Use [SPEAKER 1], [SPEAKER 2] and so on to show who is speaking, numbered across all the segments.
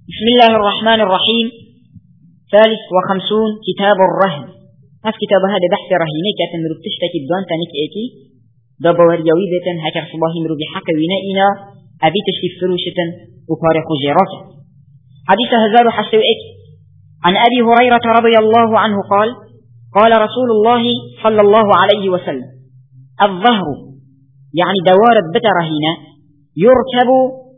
[SPEAKER 1] بسم الله الرحمن الرحيم. 53 كتاب الرهن. هف كتاب هذا بحث رهيني كاتن مرو بتشتكي بدون تانيك ايكي دابا وريوي بيتن هكر صباهي مرو بحق وينائنا ابي تشتي فروشتن وفارق جيراتا. حديث هزار حسو ايكي عن ابي هريرة رضي الله عنه قال قال رسول الله صلى الله عليه وسلم الظهر يعني دوارة بترهينة يركب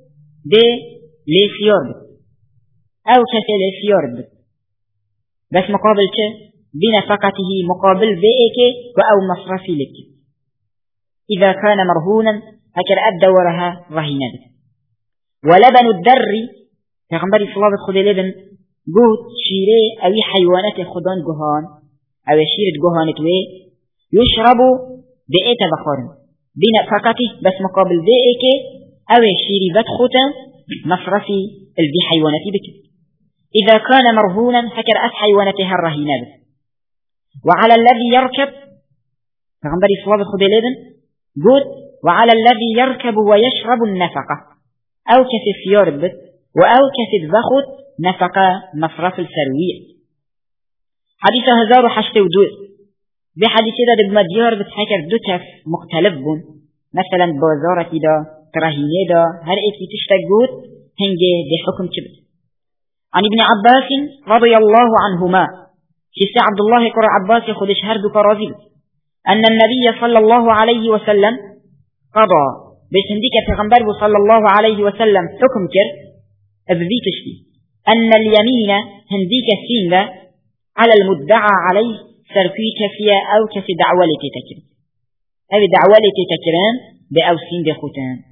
[SPEAKER 1] لسيار أو كسلسيار بس مقابل بنفقته مقابل بإيك أو مصرفي لك إذا كان مرهونا هكذا الدورها رهينة. ولبن الدر تغنبري صلابة خد لبن قوت شيري أو حيوانات خدان جهان أو شيرة جهانت وي يشرب بإيت بخار بنفقته بس مقابل بإيك أو شيري بدخوتا مصرفي البي حيواناتي بك إذا كان مرهونا هكذا حيواناتها الرهينة. وعلى الذي يركب فغنبري صواب خد لبن قد وعلى الذي يركب ويشرب النفقة أو كسف يربط وأو كسف بخط نفقة مصرف السروية. حديث هزار حشت ودوء بحديث هذا بمديار بتحكر دوتف مختلف بون مثلا بوزارة دا ترهينة دا هر ايكي تشتقود هنجي بحكم كبت. عن ابن عباس رضي الله عنهما في عبد الله كر عباس خدش هرد كرازيب أن النبي صلى الله عليه وسلم قضى بسندك پیغمبر صلى الله عليه وسلم حكم كر ابذيتشتي أن اليمين هنديك السين على المدعى عليه سرفي كفية أو كفي دعوة لتتكرن أو دعوة لتتكرن بأو سين بخوتان